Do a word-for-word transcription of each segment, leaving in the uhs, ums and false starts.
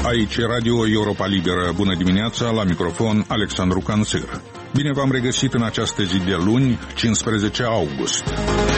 Aici Radio Europa Liberă. Bună dimineața, la microfon Alexandru Canțir. Bine v-am regăsit în această zi de luni, cincisprezece august.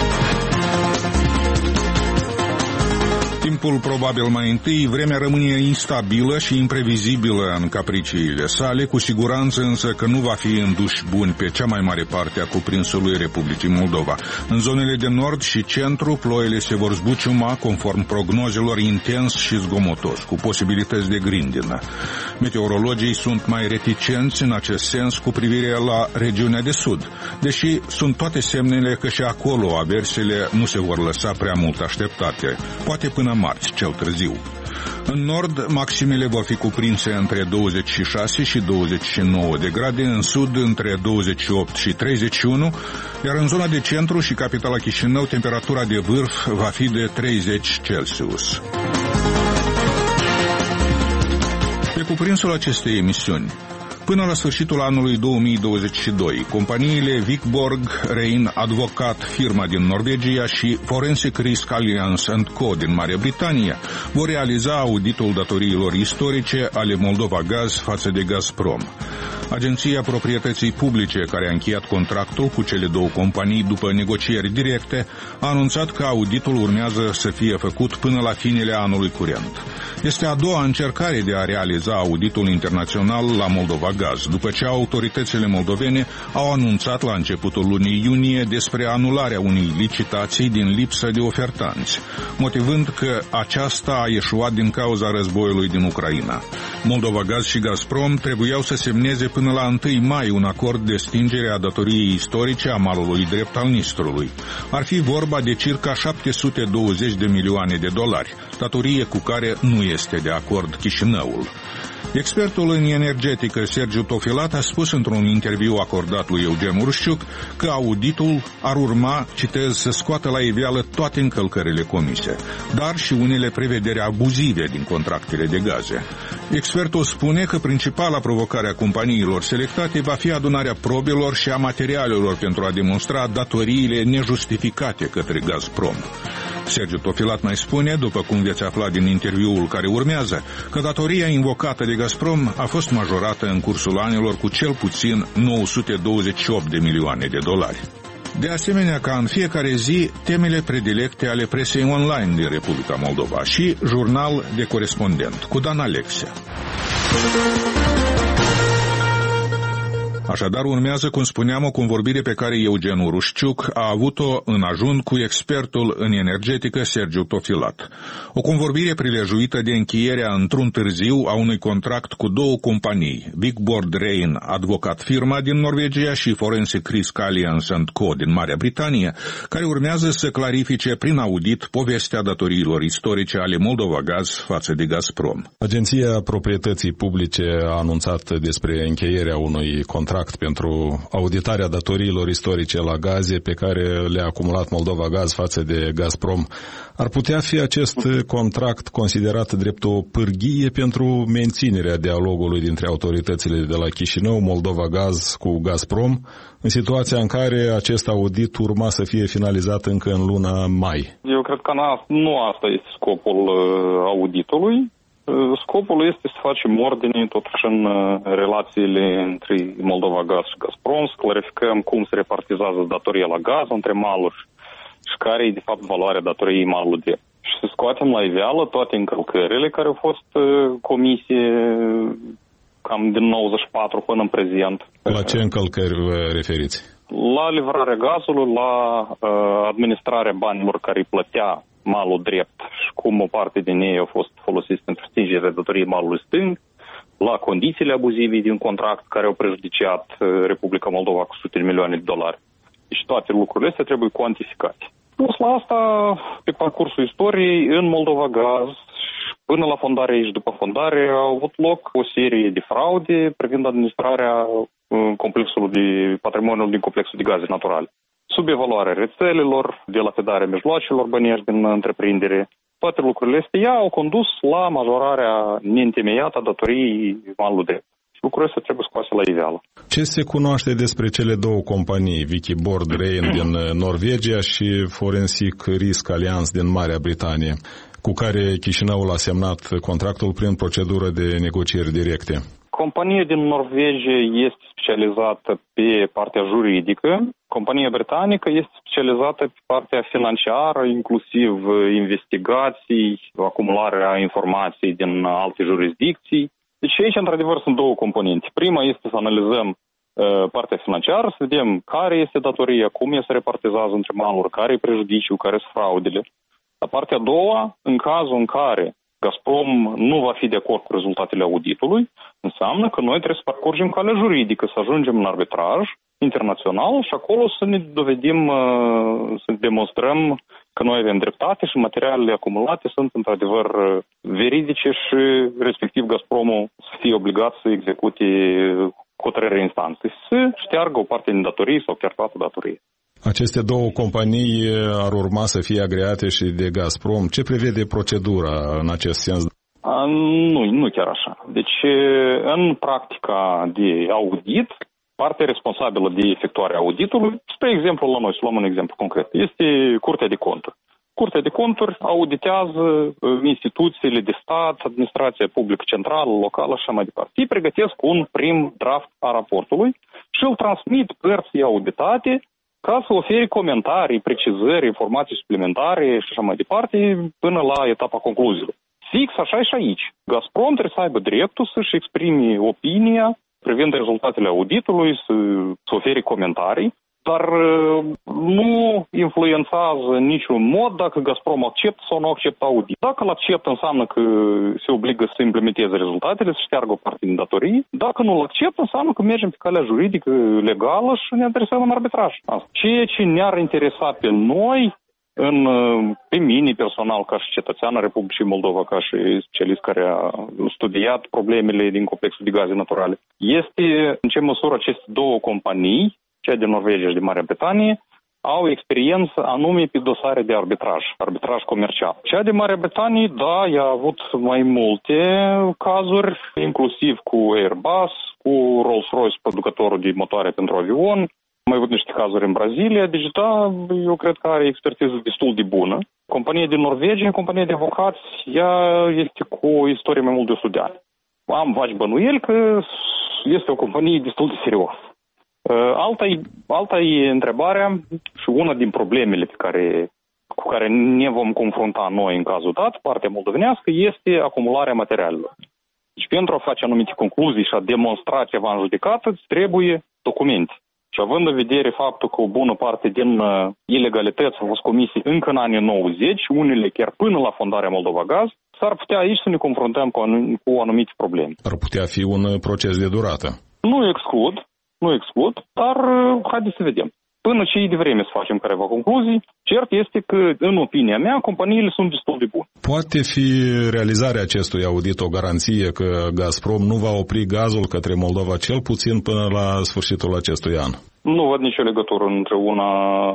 Timpul probabil mai întâi, vremea rămâne instabilă și imprevizibilă în capriciile sale, cu siguranță însă că nu va fi în duși buni pe cea mai mare parte a cuprinsului Republicii Moldova. În zonele de nord și centru, ploile se vor zbuciuma conform prognozelor intens și zgomotos, cu posibilități de grindină. Meteorologii sunt mai reticenți în acest sens cu privire la regiunea de sud, deși sunt toate semnele că și acolo aversele nu se vor lăsa prea mult așteptate, poate până marți, cel târziu. În nord, maximele vor fi cuprinse între douăzeci și șase și douăzeci și nouă de grade, în sud între douăzeci și opt și treizeci și unu, iar în zona de centru și capitala Chișinău, temperatura de vârf va fi de treizeci Celsius. Pe cuprinsul acestei emisiuni, până la sfârșitul anului două mii douăzeci și doi, companiile Vicborg, Rein Advocat, firma din Norvegia, și Forensic Risk Alliance and Co. din Marea Britanie vor realiza auditul datoriilor istorice ale Moldova Gaz față de Gazprom. Agenția Proprietății Publice, care a încheiat contractul cu cele două companii după negocieri directe, a anunțat că auditul urmează să fie făcut până la finele anului curent. Este a doua încercare de a realiza auditul internațional la Moldova Gaz, după ce autoritățile moldovene au anunțat la începutul lunii iunie despre anularea unei licitații din lipsă de ofertanți, motivând că aceasta a eșuat din cauza războiului din Ucraina. Moldova Gaz și Gazprom trebuiau să semneze până la întâi mai un acord de stingere a datoriei istorice a malului drept al Nistrului. Ar fi vorba de circa șapte sute douăzeci de milioane de dolari, datorie cu care nu este de acord Chișinăul. Expertul în energetică Sergiu Tofilat a spus într-un interviu acordat lui Eugen Urușciuc că auditul ar urma, citez, să scoată la iveală toate încălcările comise, dar și unele prevederi abuzive din contractele de gaze. Expertul spune că principala provocare a companiilor selectate va fi adunarea probelor și a materialelor pentru a demonstra datoriile nejustificate către Gazprom. Sergiu Tofilat mai spune, după cum veți afla din interviul care urmează, că datoria invocată de Gazprom a fost majorată în cursul anilor cu cel puțin nouă sute douăzeci și opt de milioane de dolari. De asemenea, ca în fiecare zi, temele predilecte ale presei online din Republica Moldova și Jurnal de Corespondent cu Dan Alexia. Așadar, urmează, cum spuneam, o convorbire pe care Eugen Urușciuc a avut-o în ajun cu expertul în energetică Sergiu Tofilat. O convorbire prilejuită de încheierea într-un târziu a unui contract cu două companii, Vicborg Rein Advocat, firma din Norvegia, și Forensic Risk Alliance and Co. din Marea Britanie, care urmează să clarifice prin audit povestea datoriilor istorice ale Moldova Gaz față de Gazprom. Agenția Proprietății Publice a anunțat despre încheierea unui contract pentru auditarea datoriilor istorice la gaze pe care le-a acumulat Moldova Gaz față de Gazprom. Ar putea fi acest contract considerat drept o pârghie pentru menținerea dialogului dintre autoritățile de la Chișinău, Moldova Gaz cu Gazprom, în situația în care acest audit urma să fie finalizat încă în luna mai? Eu cred că nu asta este scopul auditului. Scopul este să facem ordine totuși în relațiile între Moldova Gaz și Gazprom, să clarificăm cum se repartizează datoria la gaz între maluri și care e de fapt valoarea datoriei malului drept. Și să scoatem la iveală toate încălcările care au fost comise cam din nouăzeci și patru până în prezent. La ce încălcări vă referiți? La livrarea gazului, la uh, administrarea banilor care îi plătea malul drept și cum o parte din ei au fost folosiți pentru stingerea datoriei malului stâng, la condițiile abuzive din contract care au prejudiciat Republica Moldova cu sute de milioane de dolari. Deci toate lucrurile astea trebuie cuantificate. Plus la asta, pe parcursul istoriei, în Moldova Gaz, până la fondare și după fondare, au avut loc o serie de fraude privind administrarea complexului de patrimoniul din complexul de gaze naturale. Subevaluarea rețelelor, dilapidarea mijloacelor bănești din întreprindere, toate lucrurile astea au condus la majorarea neîntemeiată a datoriei malului drept. Lucrurile astea trebuie scoase la iveală. Ce se cunoaște despre cele două companii, Vicborg Rein din Norvegia și Forensic Risk Alliance din Marea Britanie? cu care Chișinăul a semnat contractul prin procedură de negocieri directe. Compania din Norvegia este specializată pe partea juridică, compania britanică este specializată pe partea financiară, inclusiv investigații, acumularea informației din alte jurisdicții. Deci aici, într-adevăr, sunt două componente. Prima este să analizăm uh, partea financiară, să vedem care este datoria, cum ea se repartizează între maluri, care e prejudiciul, care sunt fraudele. La partea a doua, în cazul în care Gazprom nu va fi de acord cu rezultatele auditului, înseamnă că noi trebuie să parcurgem calea juridică, să ajungem în arbitraj internațional și acolo să ne dovedim, să demonstrăm că noi avem dreptate și materialele acumulate sunt într-adevăr veridice și respectiv Gazpromul să fie obligat să execute hotărârea instanței, să șteargă o parte din datorii sau chiar toată datorie. Aceste două companii ar urma să fie agreate și de Gazprom. Ce prevede procedura în acest sens? A, nu, nu chiar așa. Deci, în practica de audit, partea responsabilă de efectuarea auditului, spre exemplu la noi, să luăm un exemplu concret, este Curtea de Conturi. Curtea de Conturi auditează instituțiile de stat, administrația publică centrală, locală și așa mai departe. Ei pregătesc un prim draft a raportului și îl transmit părții auditate ca să ofere comentarii, precizări, informații suplimentare și așa mai departe până la etapa concluziilor. Fix așa și aici. Gazprom trebuie să aibă dreptul să-și exprime opinia privind rezultatele auditului, să, să ofere comentarii, dar nu influențează în niciun mod dacă Gazprom acceptă sau nu acceptă audit. Dacă îl acceptă, înseamnă că se obligă să implementeze rezultatele, să șteargă o parte din datorii. Dacă nu îl acceptă, înseamnă că mergem pe calea juridică legală și ne adresăm în arbitraj. Ceea ce ne-ar interesa pe noi, în, pe mine personal, ca și cetățean al Republicii Moldova, ca și specialist care a studiat problemele din complexul de gaze naturale, este în ce măsură aceste două companii, cea de Norvegia și de Marea Britanie, au experiență anume pe dosare de arbitraj, arbitraj comercial. Cea de Marea Britanie, da, ea a avut mai multe cazuri, inclusiv cu Airbus, cu Rolls-Royce, producătorul de motoare pentru avion, mai avut niște cazuri în Brazilia, deci da, eu cred că are expertiză destul de bună. Compania din Norvegia, compania de avocați, ea este cu o istorie mai mult de o sută de ani. Am vaci bănuieli că este o companie destul de serioasă. Alta e, alta e întrebarea și una din problemele pe care, cu care ne vom confrunta noi în cazul dat, partea moldovenească, este acumularea materialelor. Deci pentru a face anumite concluzii și a demonstra ceva în judecată, trebuie documente. Și având în vedere faptul că o bună parte din uh, ilegalități au fost comise încă în anii nouăzeci, unele chiar până la fondarea Moldova Gaz, s-ar putea aici să ne confruntăm cu, anum- cu anumite probleme. Ar putea fi un proces de durată. Nu exclud. Nu exclud, dar uh, haideți să vedem. Până ce e de vreme să facem careva concluzii, cert este că, în opinia mea, companiile sunt destul de bune. Poate fi realizarea acestui audit o garanție că Gazprom nu va opri gazul către Moldova cel puțin până la sfârșitul acestui an? Nu văd nicio legătură între, una,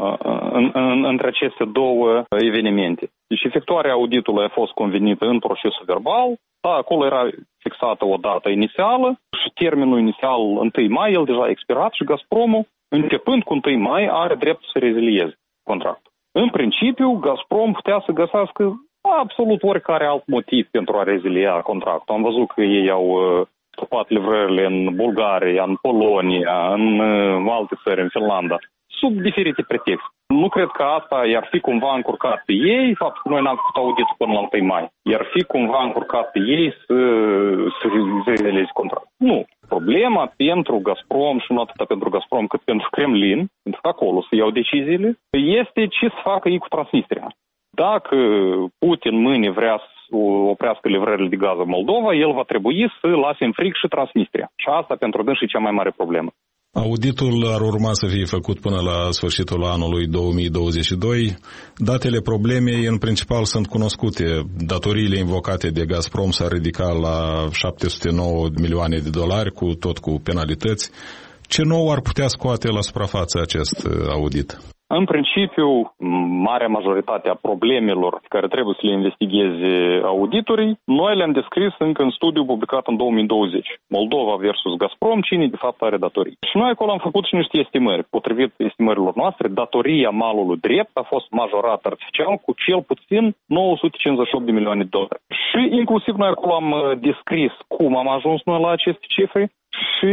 în, în, între aceste două evenimente. Deci efectuarea auditului a fost convenită în procesul verbal, da, acolo era fixată o dată inițială și termenul inițial întâi mai, el deja a expirat și Gazpromul, începând cu întâi mai, are dreptul să rezilieze contractul. În principiu, Gazprom putea să găsească absolut oricare alt motiv pentru a rezilia contractul. Am văzut că ei au stopat livrările în Bulgaria, în Polonia, în alte țări, în Finlanda, sub diferite pretexte. Nu cred că asta i-ar fi cumva încurcat pe ei, faptul că noi n-am făcut auditul până la întâi mai. I-ar fi cumva încurcat pe ei să, să realizeze contract. Nu. Problema pentru Gazprom și nu atât pentru Gazprom cât pentru Kremlin, pentru că acolo să iau deciziile, este ce să facă ei cu Transnistria. Dacă Putin mâine vrea să oprească livrările de gaz în Moldova, el va trebui să lase în frig și Transnistria. Și asta pentru dâns e cea mai mare problemă. Auditul ar urma să fie făcut până la sfârșitul anului două mii douăzeci și doi. Datele problemei în principal sunt cunoscute. Datoriile invocate de Gazprom s-ar ridica la șapte sute nouă milioane de dolari, cu tot cu penalități. Ce nou ar putea scoate la suprafață acest audit? În principiu, marea majoritate a problemelor care trebuie să le investigheze auditorii, noi le-am descris încă în studiu publicat în două mii douăzeci. Moldova versus Gazprom, cine de fapt are datorii. Și noi acolo am făcut și niște estimări. Potrivit estimărilor noastre, datoria malului drept a fost majorată artificial cu cel puțin nouă sute cincizeci și opt de milioane de dolari. Și inclusiv noi acolo am descris cum am ajuns noi la aceste cifre și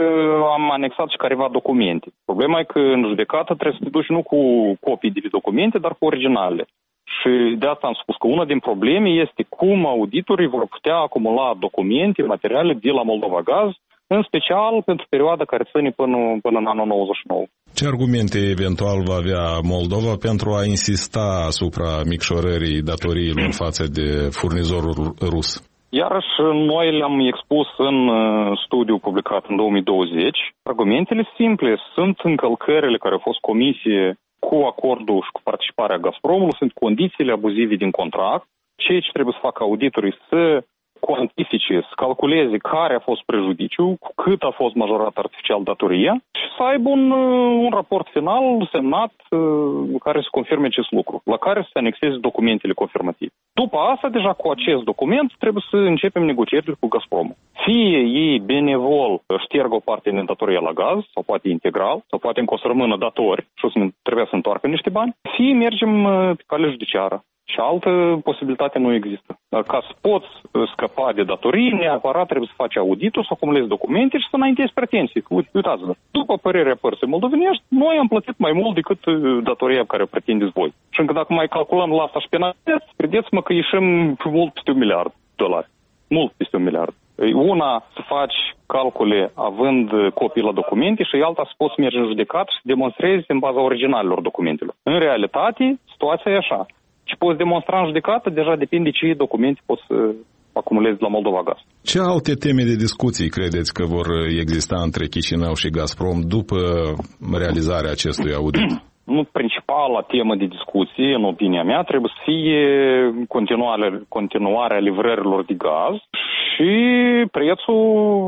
am anexat și careva documente. Problema e că în judecată trebuie să te duci nu cu copii de documente, dar cu originale. Și de asta am spus că una din probleme este cum auditorii vor putea acumula documente, materiale de la Moldova Gaz, în special pentru perioada care ține până, până în anul nouăzeci și nouă. Ce argumente eventual va avea Moldova pentru a insista asupra micșorării datoriilor față de furnizorul rus? Iarăși, noi le-am expus în studiu publicat în două mii douăzeci. Argumentele simple sunt încălcările care au fost comise cu acordul și cu participarea Gazpromului, sunt condițiile abuzive din contract, ceea ce trebuie să facă auditorii să cuantifice, să calculeze care a fost prejudiciul, cu cât a fost majorat artificial datoria și să aibă un, un raport final semnat care să confirme acest lucru, la care să se anexeze documentele confirmative. După asta, deja cu acest document, trebuie să începem negocierile cu Gazprom. Fie ei benevol șterg o parte din datoria la gaz, sau poate integral, sau poate încă o să rămână datori și o să trebuie să întoarcă niște bani, fie mergem pe cale judiciară. Și altă posibilitate nu există. Dar ca să poți scăpa de datorii, neapărat trebuie să faci auditul, să acumulezi documente și să înaintezi pretenții. Uitați-vă, după părerea părții moldovenești, noi am plătit mai mult decât datoria pe care o pretindeți voi. Și încă dacă mai calculăm la asta și penalizez, credeți-mă că ieșim mult peste un miliard de dolari. Mult peste un miliard. Una să faci calcule având copii la documente și alta să poți merge în judecată și să demonstrezi în baza originalelor documentelor. În realitate, situația e așa. Și poți demonstra în judecată, deja depinde ce documente poți să acumulezi la Moldova Gaz. Ce alte teme de discuții credeți că vor exista între Chișinău și Gazprom după realizarea acestui audit? Nu, principala temă de discuție, în opinia mea, trebuie să fie continuarea, continuarea livrărilor de gaz și prețul,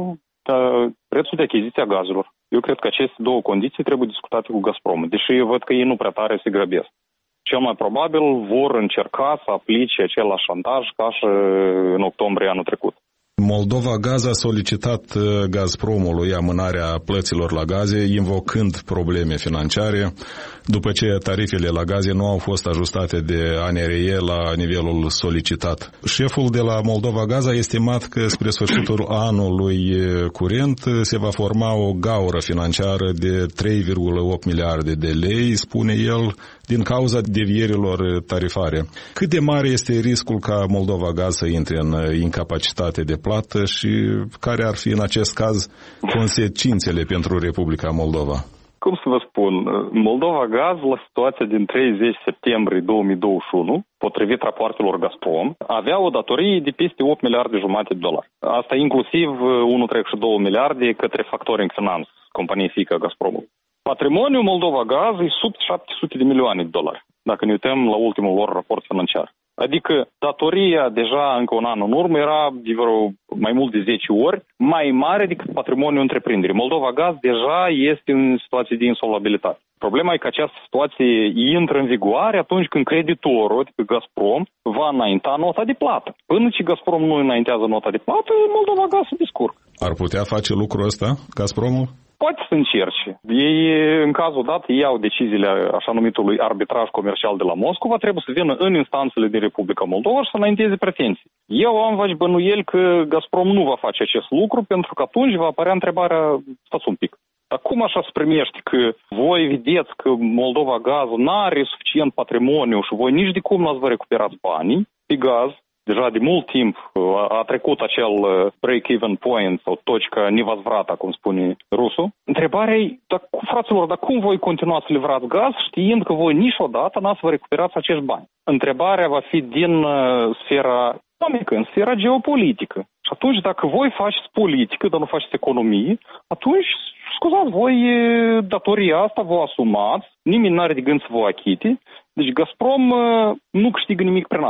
prețul de achiziție a gazelor. Eu cred că aceste două condiții trebuie discutate cu Gazprom, deși eu văd că ei nu prea tare se grăbesc. Cel mai probabil vor încerca să aplice același șantaj ca și în octombrie anul trecut. Moldova Gaz a solicitat Gazpromului amânarea plăților la gaze, invocând probleme financiare, după ce tarifele la gaze nu au fost ajustate de A N R E la nivelul solicitat. Șeful de la Moldova Gaz a estimat că spre sfârșitul anului curent se va forma o gaură financiară de trei virgulă opt miliarde de lei, spune el, din cauza devierilor tarifare. Cât de mare este riscul ca Moldova Gaz să intre în incapacitate de plată și care ar fi în acest caz consecințele pentru Republica Moldova? Cum să vă spun, Moldova Gaz la situația din treizeci septembrie două mii douăzeci și unu, potrivit rapoartelor Gazprom, avea o datorie de peste opt miliarde jumate de dolari. Asta inclusiv unu virgulă doi miliarde către Factoring Finance, companie fiică a Gazpromului. Patrimoniul Moldova Gaz e sub șapte sute de milioane de dolari, dacă ne uităm la ultimul lor raport financiar. Adică datoria deja încă un an în urmă era de vreo mai mult de zece ori mai mare decât patrimoniul întreprinderii. Moldova Gaz deja este în situație de insolvabilitate. Problema e că această situație intră în vigoare atunci când creditorul, adică Gazprom, va înainta nota de plată. Până ce Gazprom nu înaintează nota de plată, Moldova Gaz se descurcă. Ar putea face lucrul ăsta, Gazpromul? Poate să încerce. Ei, în cazul dat, iau deciziile așa numitului arbitraj comercial de la Moscova, trebuie să vină în instanțele din Republica Moldova și să înainteze pretenții. Eu am vaci bănuieli că Gazprom nu va face acest lucru, pentru că atunci va apărea întrebarea, stați un pic, dar cum așa se primește că voi vedeți că Moldova Gaz nu are suficient patrimoniu și voi nici de cum nu ați vă recuperați banii pe gaz? Deja de mult timp a trecut acel break-even point sau точка невозврата, cum spune rusul. Întrebarea e, dar, fraților, dar cum voi continua să livrați gaz știind că voi niciodată n-ați să vă recuperați acești bani? Întrebarea va fi din uh, sfera economică, în sfera geopolitică. Și atunci, dacă voi faceți politică, dar nu faceți economie, atunci, scuzați, voi datoria asta vă asumați, nimeni n-are de gând să vă achite, deci Gazprom uh, nu câștigă nimic prin asta.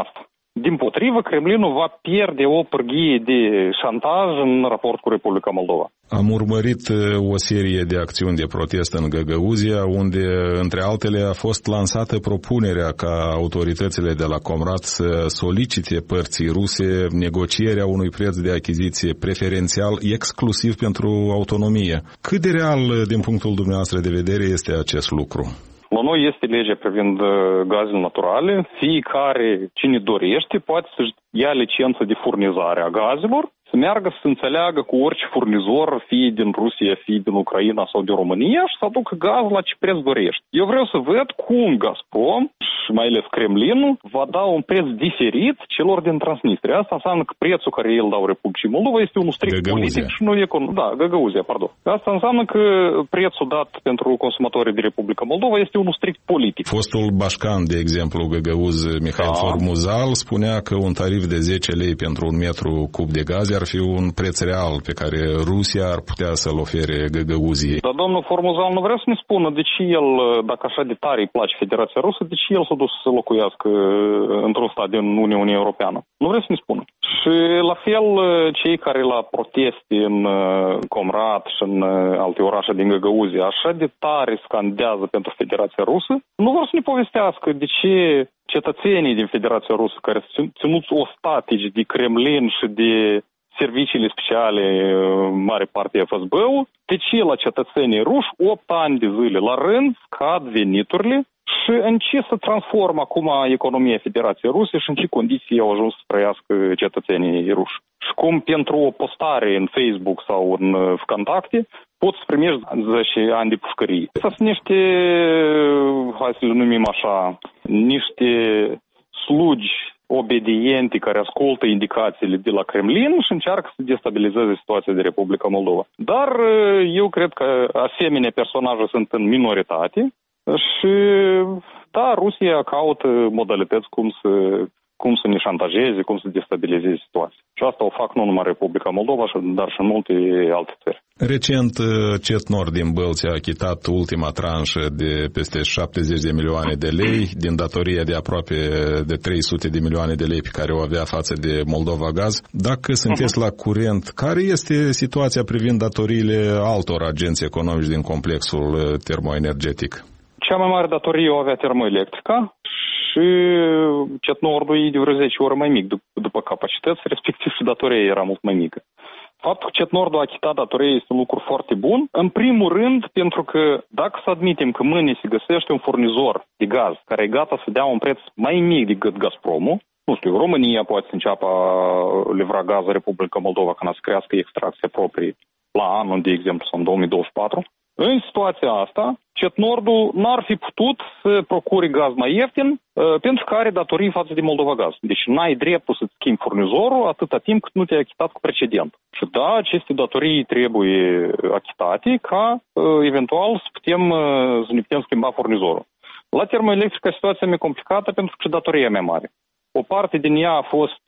Dimpotrivă, Kremlinul va pierde o pârghie de șantaj în raport cu Republica Moldova. Am urmărit o serie de acțiuni de protest în Găgăuzia, unde, între altele, a fost lansată propunerea ca autoritățile de la Comrat să solicite părții ruse negocierea unui preț de achiziție preferențial exclusiv pentru autonomie. Cât de real, din punctul dumneavoastră de vedere, este acest lucru? La noi este legea privind gazele naturale. Fiecare cine dorește poate să-și ia licență de furnizare a gazelor, să meargă să se înțeleagă cu orice furnizor, fie din Rusia, fie din Ucraina sau din România și să aducă gaz la ce preț dorești. Eu vreau să văd cum Gazprom și mai ales Kremlinul va da un preț diferit celor din Transnistria. Asta înseamnă că prețul care el dau Republicii Moldova este unul strict Găgăuzia. politic și nu economic. Da, Găgăuzia, pardon. Asta înseamnă că prețul dat pentru consumatorii de Republica Moldova este unul strict politic. Fostul bașcan, de exemplu, Găgăuz, Mihail da. Formuzal, spunea că un tarif de zece lei pentru un metru cub de gaze ar fi un preț real pe care Rusia ar putea să-l ofere Găgăuziei. Dar domnul Formuzal nu vrea să ne spună de ce el, dacă așa de tare îi place Federația Rusă, de ce el s-a dus să locuiască într-un stat din Uniunea Europeană. Nu vrea să ne spună. Și la fel, cei care la proteste în Comrat și în alte orașe din Găgăuzia așa de tare scandează pentru Federația Rusă, nu vor să ne povestească de ce cetățenii din Federația Rusă care sunt ținuți ostatici de Kremlin și de serviciile speciale, mare parte F S B-ul, de ce la cetățenii ruși opt ani de zile la rând scad veniturile și în ce se transformă acum economia Federației Ruse și în ce condiții au ajuns să trăiască cetățenii ruși. Și cum pentru o postare în Facebook sau în Vkontakte poți să primești zece ani de pușcărie. Asta sunt niște, hai să le numim așa, niște slugi obediente care ascultă indicațiile de la Kremlin și încearcă să destabilizeze situația de Republica Moldova. Dar eu cred că asemenea personaje sunt în minoritate și da, Rusia caută modalități cum să, cum să ne șantajeze, cum să destabilizeze situația. Și asta o fac nu numai Republica Moldova, dar și în multe alte țări. Recent, Cetnor din Bălți a achitat ultima tranșă de peste șaptezeci de milioane de lei din datoria de aproape de trei sute de milioane de lei pe care o avea față de Moldova Gaz. Dacă sunteți uh-huh. la curent, care este situația privind datoriile altor agenți economici din complexul termoenergetic? Cea mai mare datorie o avea Termoelectrica și Cetnordul e de vreo zece ori mai mic după capacități, respectiv și datoria era mult mai mică. Faptul că Cetnordul a achitat datoria este un lucru foarte bun, în primul rând pentru că dacă să admitem că mâine se găsește un furnizor de gaz care e gata să dea un preț mai mic decât Gazpromul, nu știu, România poate să înceapă a livra gaz în Republica Moldova când să crească extracția proprie la anul, de exemplu, sau în două mii douăzeci și patru, în situația asta, Cetnordul n-ar fi putut să procure gaz mai ieftin pentru că are datorii față de Moldova Gaz. Deci n-ai dreptul să-ți schimbi furnizorul atâta timp cât nu te-ai achitat cu precedent. Și da, aceste datorii trebuie achitate ca eventual să putem să ne putem schimba furnizorul. La Termoelectrica situația e mai complicată pentru că datoria e mai mare. O parte din ea a fost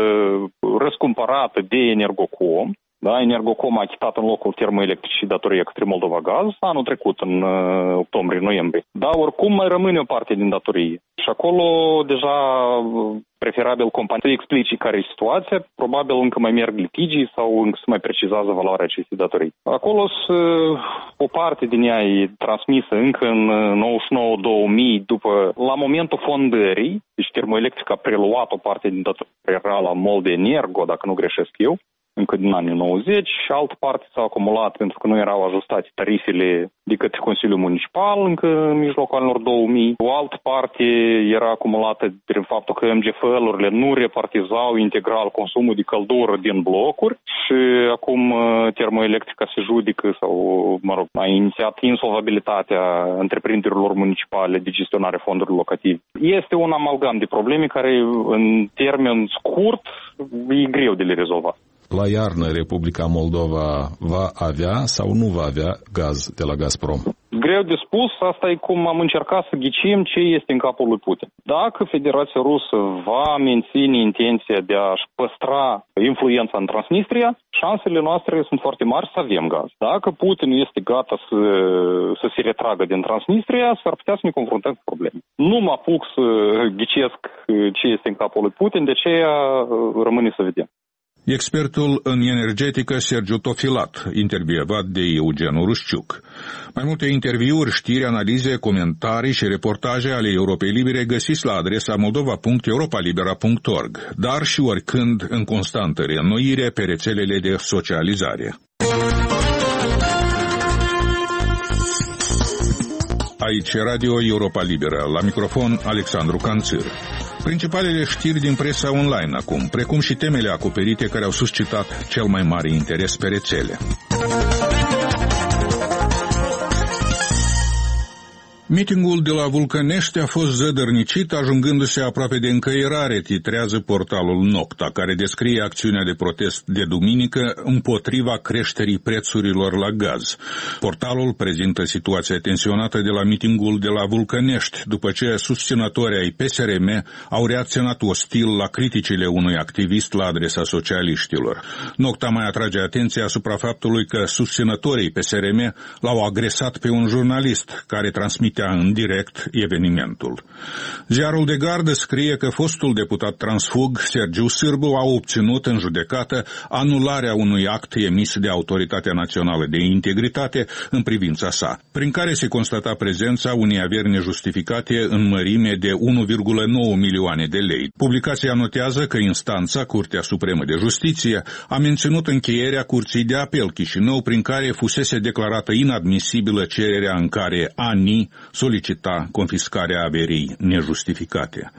răscumpărată de Energocom. Da, Energocom a achitat în locul Termoelectricii datoria către Moldova Gaz anul trecut, în uh, octombrie-noiembrie. Dar oricum mai rămâne o parte din datorie. Și acolo deja preferabil companii să explice care e situația, probabil încă mai merg litigii sau încă se mai precizează valoarea acestei datorii. Acolo o parte din ea e transmisă încă în nouăzeci și nouă două mii, după, la momentul fondării, deci Termoelectrica a preluat o parte din datoria era la Moldenergo, dacă nu greșesc eu, încă din anii nouăzeci și altă parte s-a acumulat pentru că nu erau ajustate tarifele de către Consiliul Municipal încă în mijlocul anilor două mii. O altă parte era acumulată prin faptul că M G F L-urile nu repartizau integral consumul de căldură din blocuri și acum Termoelectrica se judică sau, mă rog, a inițiat insolvabilitatea întreprinderilor municipale de gestionare fondurilor locative. Este un amalgam de probleme care în termen scurt e greu de le rezolva. La iarnă, Republica Moldova va avea sau nu va avea gaz de la Gazprom? Greu de spus, asta e cum am încercat să ghicim ce este în capul lui Putin. Dacă Federația Rusă va menține intenția de a-și păstra influența în Transnistria, șansele noastre sunt foarte mari să avem gaz. Dacă Putin este gata să, să se retragă din Transnistria, s-ar putea să ne confruntăm cu probleme. Nu mă apuc să ghicesc ce este în capul lui Putin, de aceea rămâne să vedem. Expertul în energetică Sergiu Tofilat, intervievat de Eugen Urușciuc. Mai multe interviuri, știri, analize, comentarii și reportaje ale Europei Libere găsiți la adresa moldova punct europa libera punct org, dar și oricând în constantă reînnoire pe rețelele de socializare. Aici Radio Europa Liberă, la microfon Alexandru Canțir. Principalele știri din presa online acum, precum și temele acoperite care au suscitat cel mai mare interes pe rețele. Mitingul de la Vulcănești a fost zădărnicit, ajungându-se aproape de încăierare, titrează portalul Nocta, care descrie acțiunea de protest de duminică împotriva creșterii prețurilor la gaz. Portalul prezintă situația tensionată de la mitingul de la Vulcănești, după ce susținătorii ai P S R M au reacționat ostil la criticile unui activist la adresa socialiștilor. Nocta mai atrage atenția asupra faptului că susținătorii P S R M l-au agresat pe un jurnalist care transmite în direct evenimentul. Ziarul de gardă scrie că fostul deputat transfug, Sergiu Sârbu, a obținut în judecată anularea unui act emis de Autoritatea Națională de Integritate în privința sa, prin care se constata prezența unei averi nejustificate în mărime de unu virgulă nouă milioane de lei. Publicația notează că instanța, Curtea Supremă de Justiție, a menținut încheierea Curții de Apel Chișinău, prin care fusese declarată inadmisibilă cererea în care A N I solicita confiscarea averii nejustificate.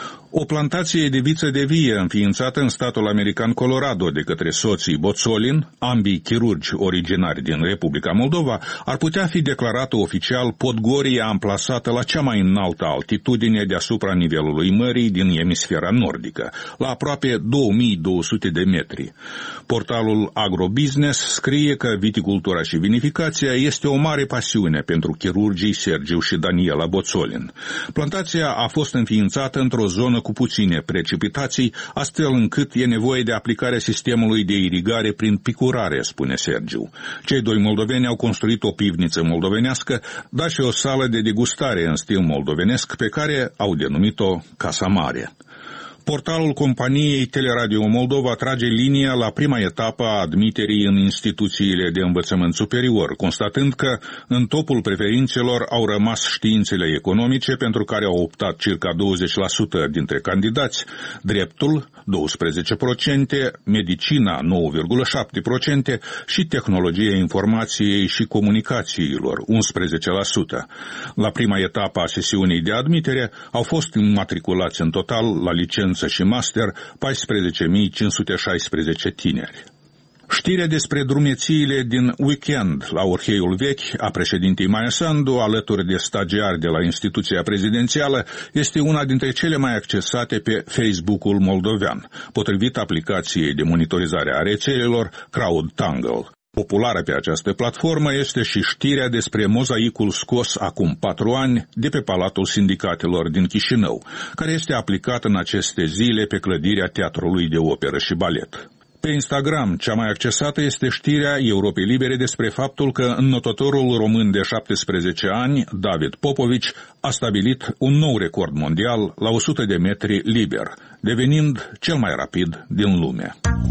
O plantație de viță de vie înființată în statul american Colorado de către soții Boțolin, ambii chirurgi originari din Republica Moldova, ar putea fi declarată oficial Podgoria amplasată la cea mai înaltă altitudine deasupra nivelului mării din emisfera nordică, la aproape două mii două sute de metri. Portalul Agrobusiness scrie că viticultura și vinificația este o mare pasiune pentru chirurgii Sergiu și Daniela Boțolin. Plantația a fost înființată într-o zonă cu puține precipitații, astfel încât e nevoie de aplicarea sistemului de irigare prin picurare, spune Sergiu. Cei doi moldoveni au construit o pivniță moldovenească, dar și o sală de degustare în stil moldovenesc, pe care au denumit-o Casa Mare. Portalul companiei Teleradio Moldova trage linia la prima etapă a admiterii în instituțiile de învățământ superior, constatând că în topul preferințelor au rămas științele economice, pentru care au optat circa douăzeci la sută dintre candidați, dreptul doisprezece la sută, medicina nouă virgulă șapte la sută și tehnologia informației și comunicațiilor unsprezece la sută. La prima etapă a sesiunii de admitere au fost înmatriculați în total la licență și master paisprezece mii cinci sute șaisprezece tineri. Știrea despre drumețiile din weekend la Orheiul Vechi a președintei Maia Sandu, alături de stagiari de la instituția prezidențială, este una dintre cele mai accesate pe Facebook-ul moldovean, potrivit aplicației de monitorizare a rețelelor CrowdTangle. Populară pe această platformă este și știrea despre mozaicul scos acum patru ani de pe Palatul Sindicatelor din Chișinău, care este aplicat în aceste zile pe clădirea Teatrului de Operă și Balet. Pe Instagram, cea mai accesată este știrea Europei Libere despre faptul că înnotătorul român de șaptesprezece ani, David Popovici, a stabilit un nou record mondial la o sută de metri liber, devenind cel mai rapid din lume.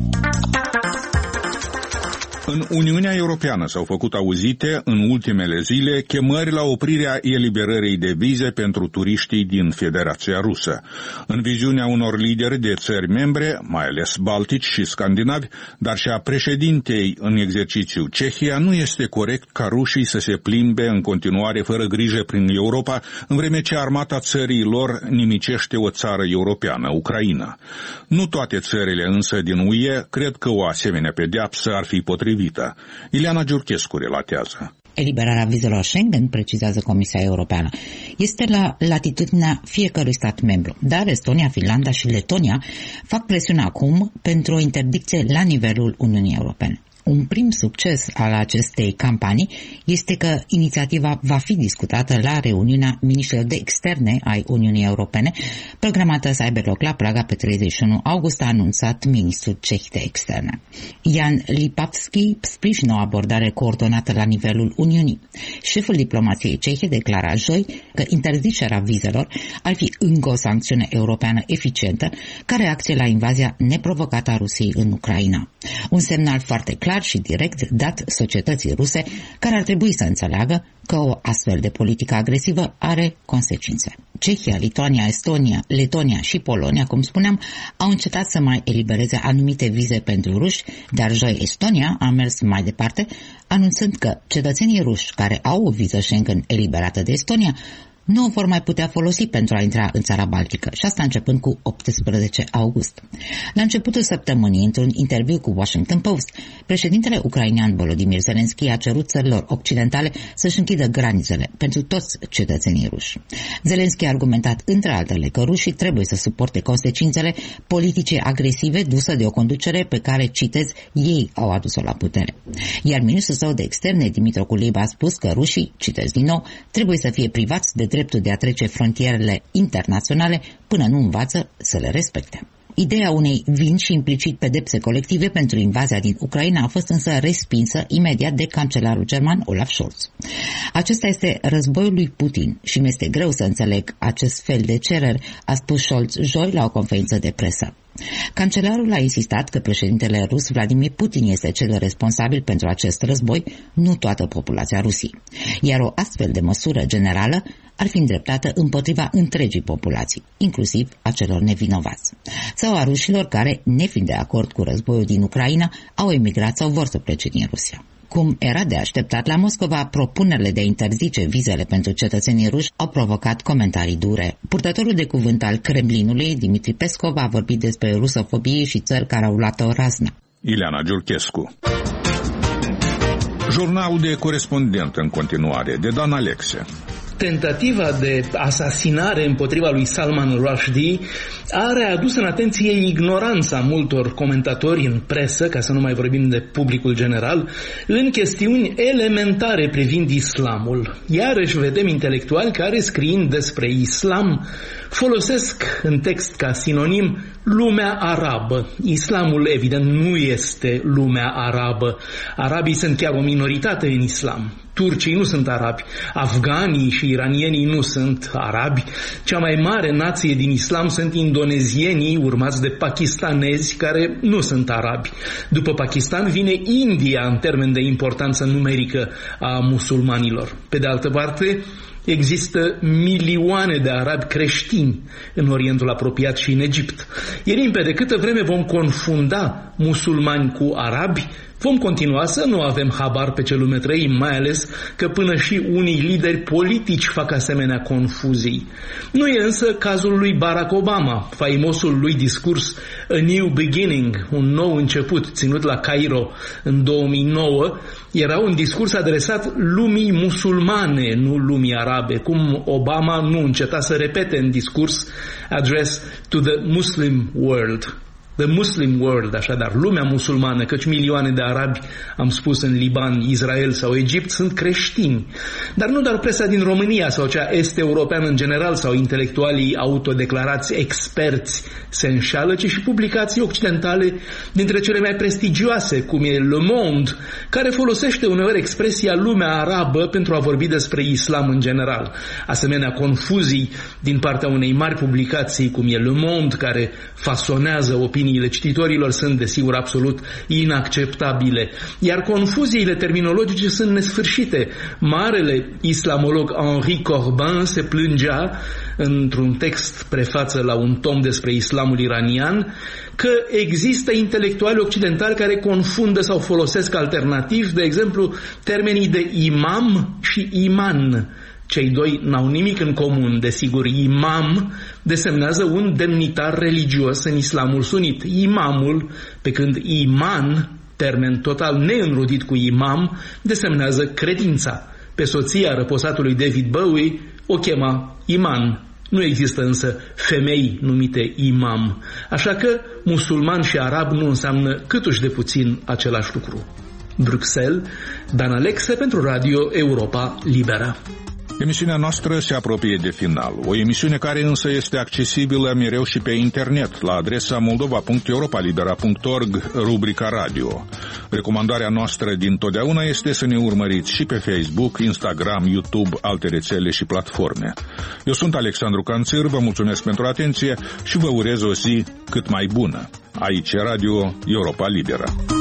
În Uniunea Europeană s-au făcut auzite în ultimele zile chemări la oprirea eliberării de vize pentru turiștii din Federația Rusă. În viziunea unor lideri de țări membre, mai ales baltici și scandinavi, dar și a președintei în exercițiu Cehia, nu este corect ca rușii să se plimbe în continuare fără grijă prin Europa, în vreme ce armata țării lor nimicește o țară europeană, Ucraina. Nu toate țările însă din U E cred că o asemenea pedeapsă ar fi potrivită. Ileana Giurchescu relatează. Eliberarea vizelor Schengen, precizează Comisia Europeană, este la latitudinea fiecărui stat membru, dar Estonia, Finlanda și Letonia fac presiune acum pentru o interdicție la nivelul Uniunii Europene. Un prim succes al acestei campanii este că inițiativa va fi discutată la reuniunea miniștrilor de externe ai Uniunii Europene, programată să aibă loc la Praga pe treizeci și unu august, a anunțat ministrul ceh de externe. Jan Lipavsky sprijină o abordare coordonată la nivelul Uniunii. Șeful diplomației cehe declara joi că interzicerea vizelor ar fi încă o sancțiune europeană eficientă ca reacție la invazia neprovocată a Rusiei în Ucraina. Un semnal foarte clar și direct dat societății ruse, care ar trebui să înțeleagă că o astfel de politică agresivă are consecințe. Cehia, Lituania, Estonia, Letonia și Polonia, cum spuneam, au încetat să mai elibereze anumite vize pentru ruși, dar joi Estonia a mers mai departe, anunțând că cetățenii ruși care au o viză Schengen eliberată de Estonia nu o vor mai putea folosi pentru a intra în țara Baltică, și asta începând cu optsprezece august. La începutul săptămânii, într-un interviu cu Washington Post, președintele ucrainean Volodymyr Zelensky a cerut țărilor occidentale să-și închidă granițele pentru toți cetățenii ruși. Zelensky a argumentat între altele că rușii trebuie să suporte consecințele politicii agresive duse de o conducere pe care, citez, ei au adus-o la putere. Iar ministrul său de externe, Dmytro Kuleba, a spus că rușii, citez din nou, trebuie să fie privați de dreptul de a trece frontierele internaționale până nu învață să le respecte. Ideea unei vin și implicit pedepse colective pentru invazia din Ucraina a fost însă respinsă imediat de cancelarul german Olaf Scholz. Acesta este războiul lui Putin și mi este greu să înțeleg acest fel de cereri, a spus Scholz joi la o conferință de presă. Cancelarul a insistat că președintele rus Vladimir Putin este cel responsabil pentru acest război, nu toată populația Rusiei. Iar o astfel de măsură generală ar fi îndreptată împotriva întregii populații, inclusiv a celor nevinovați, sau a rușilor care, nefiind de acord cu războiul din Ucraina, au emigrat sau vor să plece din Rusia. Cum era de așteptat, la Moscova, propunerile de a interzice vizele pentru cetățenii ruși au provocat comentarii dure. Purtătorul de cuvânt al Kremlinului, Dimitri Peskov, a vorbit despre rusofobie și țări care au luat-o razna. Ileana Giurchescu. Jurnal de corespondent în continuare, de Dan Alexe. Tentativa de asasinare împotriva lui Salman Rushdie a readus în atenție ignoranța multor comentatori în presă, ca să nu mai vorbim de publicul general, în chestiuni elementare privind islamul. Iarăși vedem intelectuali care, scriind despre islam, folosesc în text ca sinonim lumea arabă. Islamul, evident, nu este lumea arabă. Arabii sunt chiar o minoritate în islam. Turcii nu sunt arabi, afganii și iranienii nu sunt arabi. Cea mai mare nație din islam sunt indonezienii, urmați de pakistanezi, care nu sunt arabi. După Pakistan vine India în termen de importanță numerică a musulmanilor. Pe de altă parte, există milioane de arabi creștini în Orientul apropiat și în Egipt. E limpede, câtă vreme vom confunda musulmani cu arabi, vom continua să nu avem habar pe ce lume trăim, mai ales că până și unii lideri politici fac asemenea confuzii. Nu e însă cazul lui Barack Obama. Faimosul lui discurs A New Beginning, un nou început, ținut la Cairo în două mii nouă, era un discurs adresat lumii musulmane, nu lumii arabe, cum Obama nu înceta să repete în discurs Address to the Muslim World. The Muslim World, așadar, lumea musulmană, căci milioane de arabi, am spus, în Liban, Israel sau Egipt, sunt creștini. Dar nu doar presa din România sau cea est-europeană în general sau intelectualii autodeclarați experți se înșală, ci și publicații occidentale dintre cele mai prestigioase, cum e Le Monde, care folosește uneori expresia lumea arabă pentru a vorbi despre islam în general. Asemenea confuzii din partea unei mari publicații, cum e Le Monde, care fasonează opinii cititorilor, sunt desigur absolut inacceptabile. Iar confuziile terminologice sunt nesfârșite. Marele islamolog Henri Corbin se plângea într-un text prefață la un tom despre islamul iranian că există intelectuali occidentali care confundă sau folosesc alternativ, de exemplu, termenii de imam și iman. Cei doi n-au nimic în comun, desigur. Imam desemnează un demnitar religios în islamul sunit. Imamul, pe când iman termen total neînrodit cu imam, desemnează credința. Pe soția răposatului David Bowie o chema Iman. Nu există însă femei numite imam, așa că musulman și arab nu înseamnă câtuși de puțin același lucru. Bruxelles, Dan Alexe pentru Radio Europa Liberă. Emisiunea noastră se apropie de final, o emisiune care însă este accesibilă mereu și pe internet, la adresa moldova punct europa libera punct org, rubrica radio. Recomandarea noastră din totdeauna este să ne urmăriți și pe Facebook, Instagram, YouTube, alte rețele și platforme. Eu sunt Alexandru Canțir, vă mulțumesc pentru atenție și vă urez o zi cât mai bună. Aici Radio Europa Liberă.